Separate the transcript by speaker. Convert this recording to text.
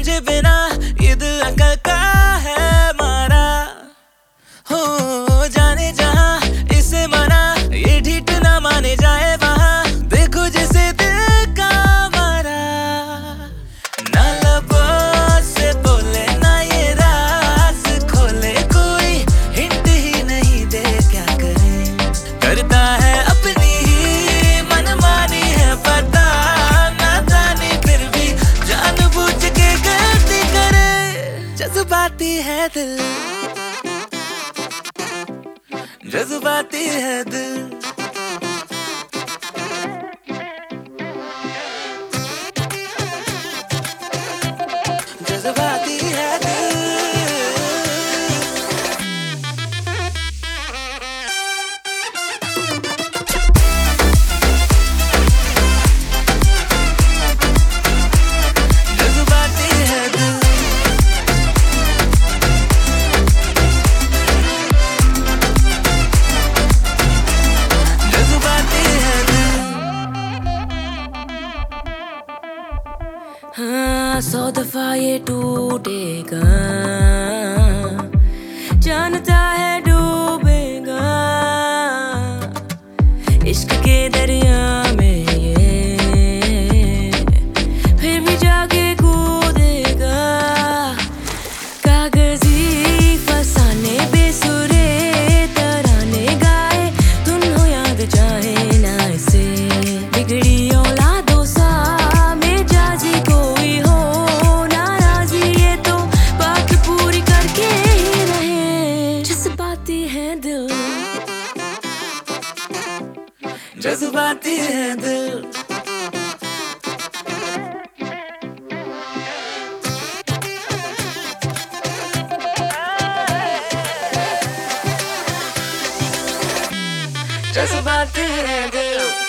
Speaker 1: तुझे बिना ये दिल अकल का है मारा। हो जाने जहां इसे मना, ये ढीठ ना माने जाए वहां, देखो जिसे दिल का मारा। ना लबों से बोले ना ये राज खोले, कोई हिंट ही नहीं दे क्या करे। करता है अपनी ही मनमानी है पता, ना जाने फिर भी जानबूझ के गलती करे। जज्बाती है दिल, जज्बाती है दिल। जज्बाती है दिल। जज्बाती है दिल। हाँ 100 दफा ये टूटेगा, जानता है डूबेगा इश्क के दरिया में ये, फिर भी जाके कूदेगा। कागजी फसाने बेसुरे तराने गाए, तुम हो याद चाहे ना इसे। बिगड़ी औलादों सा मेजाजी कोई हो नाराजी, ये तो बात पूरी करके ही रहे। जज्बाती है दिल, जज्बाती है दिल। जज्बाती है दिल।